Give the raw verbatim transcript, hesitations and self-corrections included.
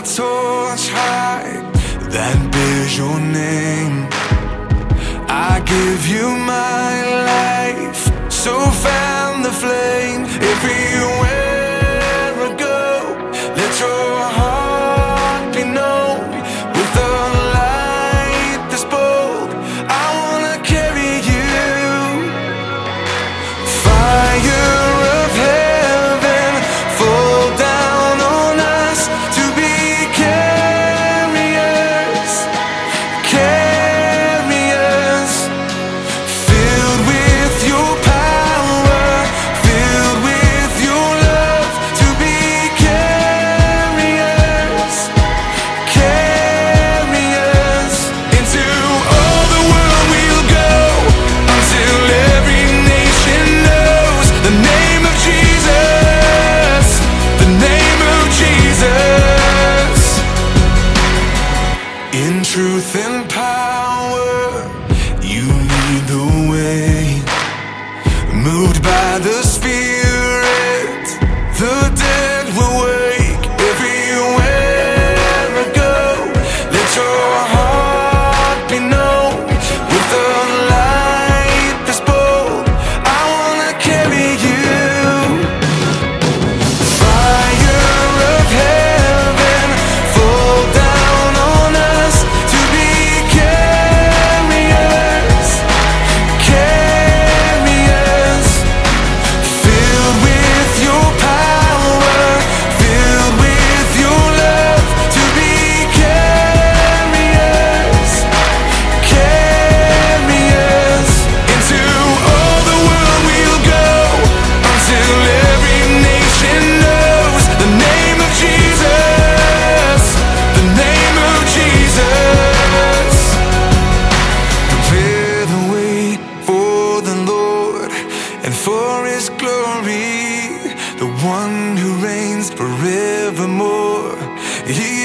torch high that bears your name. I give you my life, so fan the flame. Everywhere I go, let your heart be known. With a light that's bold, I wanna carry you. Fire of heaven, fall down on us to be carriers, carriers, filled with your power, filled with your love, to be carriers, carriers. Into all the world we'll go, until every nation knows the name of Jesus, the name of Jesus. In truth and power, you lead the way. Moved by the Spirit, the dead will wake. Everywhere I go, let your heart be known. With a light that's bold, I wanna carry you. Fire of heaven, fall down on us to be carriers, carriers, filled with your power, filled with your love, to be carriers, carriers. Into all the world we'll go, until every nation knows the name of Jesus, the name of Jesus. Prepare the way for the Lord and for His glory, the one who reigns forevermore. He